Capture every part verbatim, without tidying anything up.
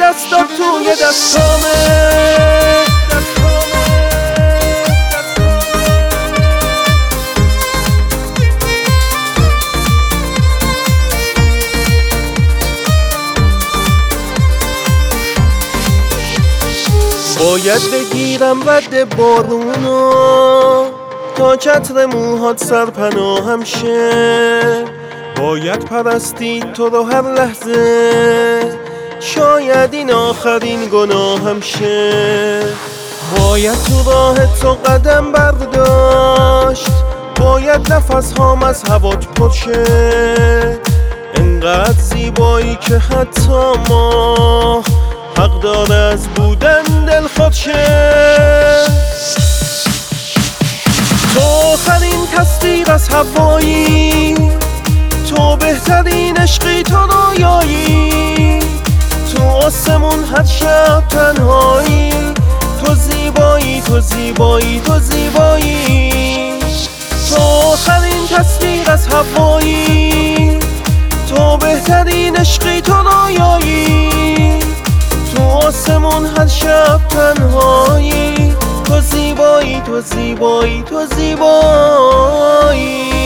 دستات توی دستامه. باید بگیرم رد بارونو تا چتر موهات سرپناهم شه. باید پرستی تو رو هر لحظه، شاید این آخرین گناهم شه. باید تو راه تو قدم برداشت، باید نفس هام از هوات پرشه. انقدر زیبایی که حتی ما حق داره از بودن دل خودشه. تو آخرین تصویر از هوایی، تو بهترین عشقی، تو رویایی، تو آسمون هر شب تنهایی. تو زیبایی تو زیبایی تو زیبایی. تو آخرین تصویر از هوایی، تو بهترین عشقی، تو رویایی، تو آسمون هر شب تنهایی. تو زیبایی تو زیبایی تو زیبایی.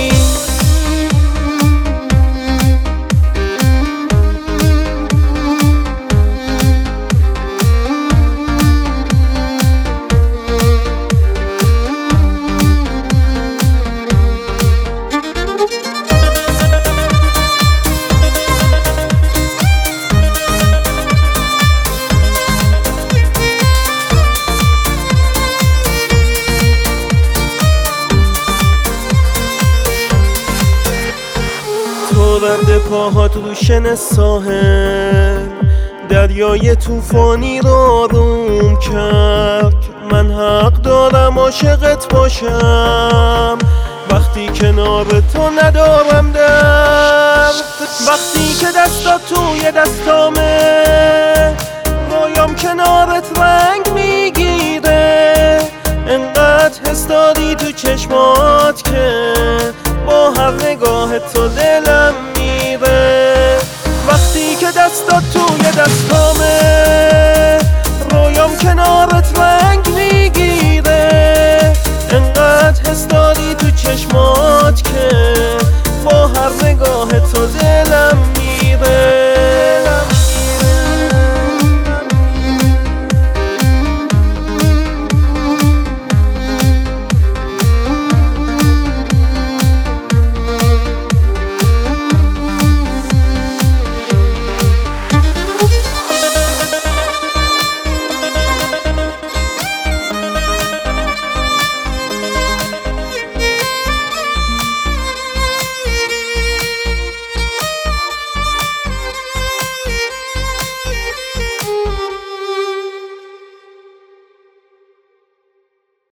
رد پاهات روشن ساحل، دریای طوفانی رو آروم کرد. من حق دارم عاشقت باشم وقتی کنار تو ندارم درد. وقتی که دستات توی دستامه، رویام کنارت رنگ میگیره. انقدر حس داری تو چشمات که با هر نگاه تو دلم میره. وقتی که دستات توی دستامه،